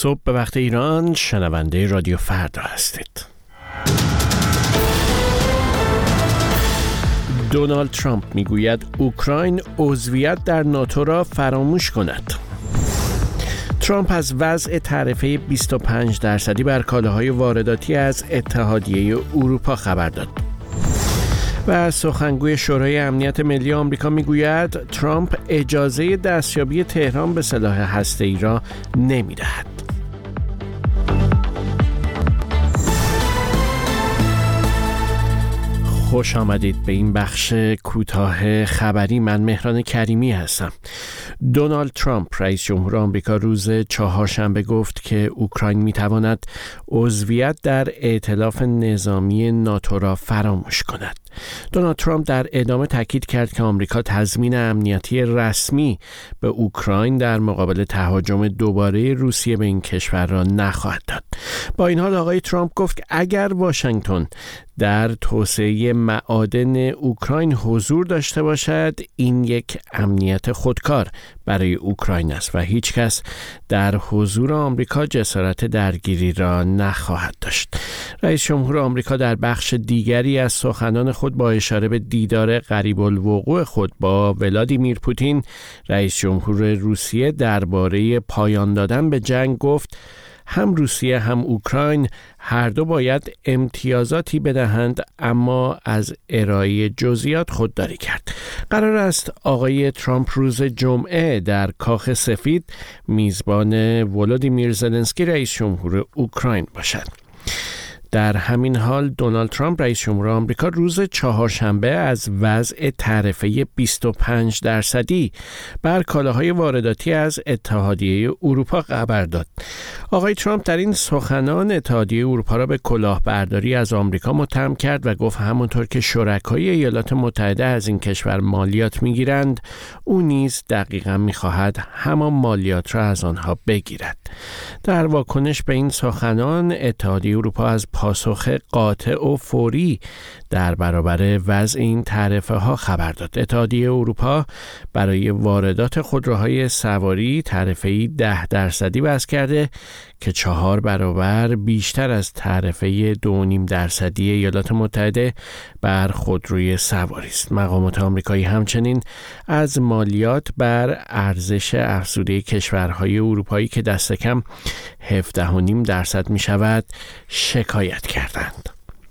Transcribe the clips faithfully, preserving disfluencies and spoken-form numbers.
صبح به وقت ایران، شنونده رادیو فردا هستید. دونالد ترامپ میگوید اوکراین عضویت در ناتو را فراموش کند. ترامپ از وضع تعرفه بیست و پنج درصدی بر کالاهای وارداتی از اتحادیه اروپا خبر داد. و سخنگوی شورای امنیت ملی آمریکا میگوید ترامپ اجازه دستیابی تهران به سلاح هسته‌ای را نمیدهد. خوش آمدید به این بخش کوتاه خبری. من مهران کریمی هستم. دونالد ترامپ رئیس جمهور آمریکا روز چهارشنبه گفت که اوکراین میتواند عضویت در ائتلاف نظامی ناتو را فراموش کند. دونالد ترامپ در ادامه تاکید کرد که آمریکا تضمین امنیتی رسمی به اوکراین در مقابل تهاجم دوباره روسیه به این کشور را نخواهد داد. با این حال آقای ترامپ گفت که اگر واشنگتن در توسعه معادن اوکراین حضور داشته باشد، این یک امنیت خودکار برای اوکراین است و هیچ کس در حضور آمریکا جسارت درگیری را نخواهد داشت. رئیس جمهور آمریکا در بخش دیگری از سخنان خود با اشاره به دیدار قریب الوقوع خود با ولادیمیر پوتین، رئیس جمهور روسیه، درباره پایان دادن به جنگ گفت هم روسیه هم اوکراین هر دو باید امتیازاتی بدهند، اما از ارائه جزئیات خودداری کرد. قرار است آقای ترامپ روز جمعه در کاخ سفید میزبان ولودیمیر زلنسکی رئیس جمهور اوکراین باشد. در همین حال دونالد ترامپ رئیس جمهور آمریکا روز چهارشنبه از وضع تعرفه بیست و پنج درصدی بر کالاهای وارداتی از اتحادیه اروپا خبر داد. آقای ترامپ در این سخنان اتحادیه اروپا را به کلاهبرداری از آمریکا متهم کرد و گفت همونطور که شرکای ایالات متحده از این کشور مالیات میگیرند، او نیز دقیقاً میخواهد همان مالیات را از آنها بگیرد. در واکنش به این سخنان اتحادیه اروپا از پاسخ قاطع و فوری در برابر وضع این تعرفه ها خبر داد. اتحادیه اروپا برای واردات خودروهای سواری تعرفه‌ای ده درصدی وضع کرده که چهار برابر بیشتر از تعرفه دو و نیم درصدی ایالات متحده بر خودروی سواری است. مقامات آمریکایی همچنین از مالیات بر ارزش افزوده کشورهای اروپایی که دست کم هفده و نیم درصد می شود شکایت کردند.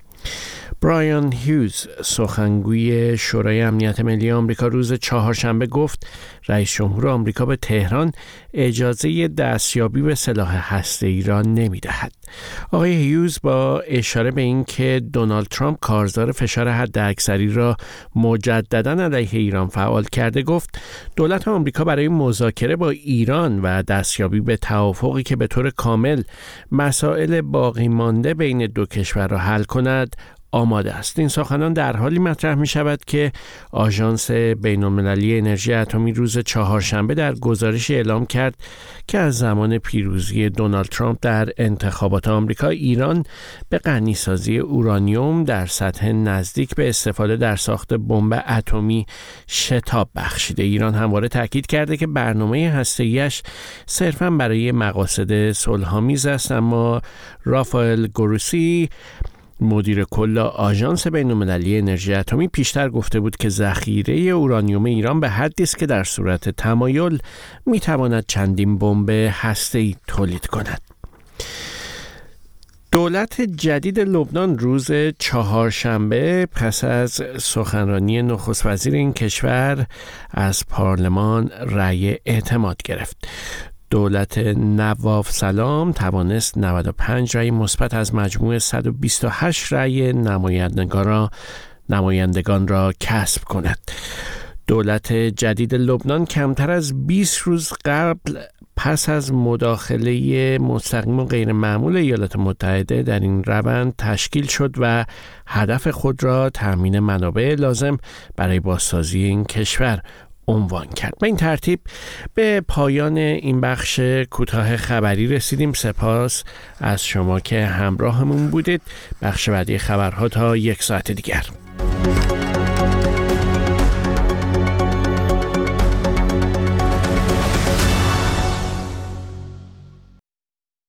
برایان هیوز، سخنگوی شورای امنیت ملی آمریکا، روز چهارشنبه گفت رئیس جمهور آمریکا به تهران اجازه دستیابی به سلاح هسته‌ای را نمی‌دهد. آقای هیوز با اشاره به این که دونالد ترامپ کارزار فشار حداکثری را مجدداً علیه ایران فعال کرده گفت دولت آمریکا برای مذاکره با ایران و دستیابی به توافقی که به طور کامل مسائل باقی مانده بین دو کشور را حل کند آماده است. این سخنان در حالی مطرح می شود که آژانس بین‌المللی انرژی اتمی روز چهارشنبه در گزارش اعلام کرد که از زمان پیروزی دونالد ترامپ در انتخابات آمریکا، ایران به غنیسازی اورانیوم در سطح نزدیک به استفاده در ساخت بمب اتمی شتاب بخشیده. ایران همواره تاکید کرده که برنامه هسته‌ایش صرفاً برای مقاصد صلح‌آمیز است، اما رافائل گروسی، مدیر کل آژانس بین‌المللی انرژی اتمی، پیشتر گفته بود که ذخیره اورانیوم ایران به حدی است که در صورت تمایل میتواند چندین بمب هسته‌ای تولید کند. دولت جدید لبنان روز چهارشنبه پس از سخنرانی نخست وزیر این کشور از پارلمان رأی اعتماد گرفت. دولت نواف سلام توانست نود و پنج رأی مثبت از مجموع صد و بیست و هشت رأی نمایندگان را نمایندگان را کسب کند. دولت جدید لبنان کمتر از بیست روز قبل پس از مداخله مستقیم و غیر معمول ایالات متحده در این روند تشکیل شد و هدف خود را تامین منابع لازم برای بازسازی این کشور عنوان کرد. به این ترتیب به پایان این بخش کوتاه خبری رسیدیم. سپاس از شما که همراهمون بودید. بخش بعدی خبرها تا یک ساعت دیگر.